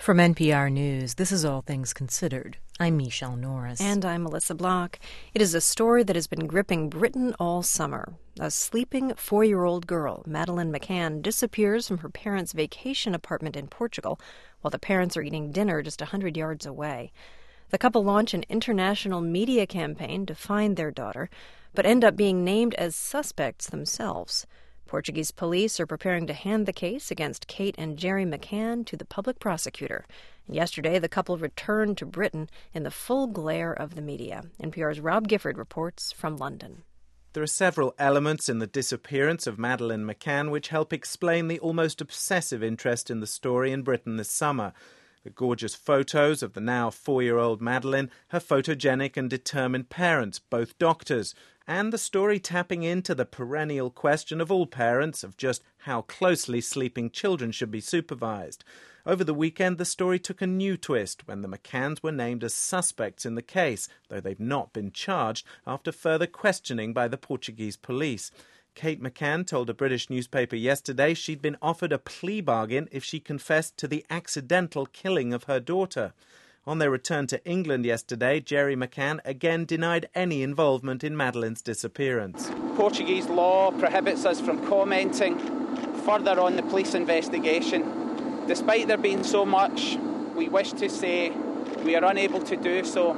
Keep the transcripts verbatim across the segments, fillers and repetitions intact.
From N P R News, this is All Things Considered. I'm Michelle Norris. And I'm Melissa Block. It is a story that has been gripping Britain all summer. A sleeping four-year-old girl, Madeleine McCann, disappears from her parents' vacation apartment in Portugal while the parents are eating dinner just one hundred yards away. The couple launch an international media campaign to find their daughter, but end up being named as suspects themselves. Portuguese police are preparing to hand the case against Kate and Gerry McCann to the public prosecutor. Yesterday, the couple returned to Britain in the full glare of the media. N P R's Rob Gifford reports from London. There are several elements in the disappearance of Madeleine McCann which help explain the almost obsessive interest in the story in Britain this summer. The gorgeous photos of the now four-year-old Madeleine, her photogenic and determined parents, both doctors, and the story tapping into the perennial question of all parents of just how closely sleeping children should be supervised. Over the weekend, the story took a new twist when the McCanns were named as suspects in the case, though they've not been charged after further questioning by the Portuguese police. Kate McCann told a British newspaper yesterday she'd been offered a plea bargain if she confessed to the accidental killing of her daughter. On their return to England yesterday, Gerry McCann again denied any involvement in Madeleine's disappearance. Portuguese law prohibits us from commenting further on the police investigation. Despite there being so much we wish to say, we are unable to do so,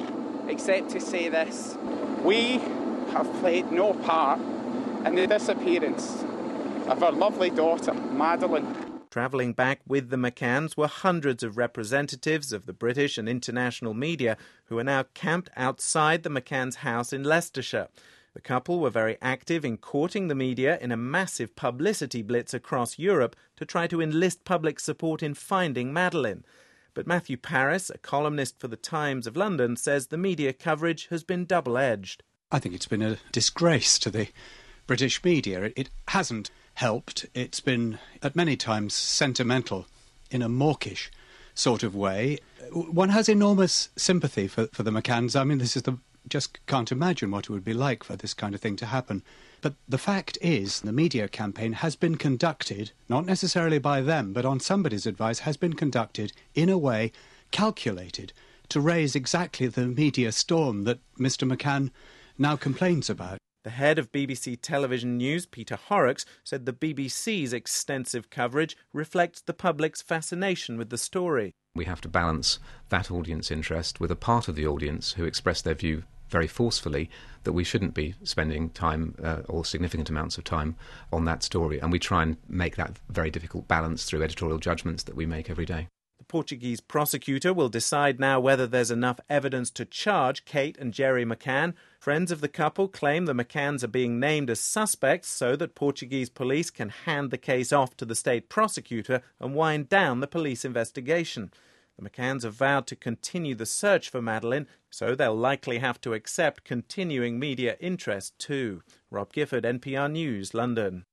except to say this. We have played no part in the disappearance of our lovely daughter, Madeleine. Travelling back with the McCanns were hundreds of representatives of the British and international media who are now camped outside the McCanns' house in Leicestershire. The couple were very active in courting the media in a massive publicity blitz across Europe to try to enlist public support in finding Madeleine. But Matthew Parris, a columnist for the Times of London, says the media coverage has been double-edged. I think it's been a disgrace to the British media. It, it hasn't helped. It's been at many times sentimental in a mawkish sort of way. One has enormous sympathy for, for the McCanns. I mean, this is the just can't imagine what it would be like for this kind of thing to happen. But the fact is, the media campaign has been conducted, not necessarily by them, but on somebody's advice, has been conducted in a way calculated to raise exactly the media storm that Mister McCann now complains about. The head of B B C Television News, Peter Horrocks, said the B B C's extensive coverage reflects the public's fascination with the story. We have to balance that audience interest with a part of the audience who express their view very forcefully that we shouldn't be spending time uh, or significant amounts of time on that story. And we try and make that very difficult balance through editorial judgments that we make every day. The Portuguese prosecutor will decide now whether there's enough evidence to charge Kate and Gerry McCann. Friends of the couple claim the McCanns are being named as suspects so that Portuguese police can hand the case off to the state prosecutor and wind down the police investigation. The McCanns have vowed to continue the search for Madeleine, so they'll likely have to accept continuing media interest too. Rob Gifford, N P R News, London.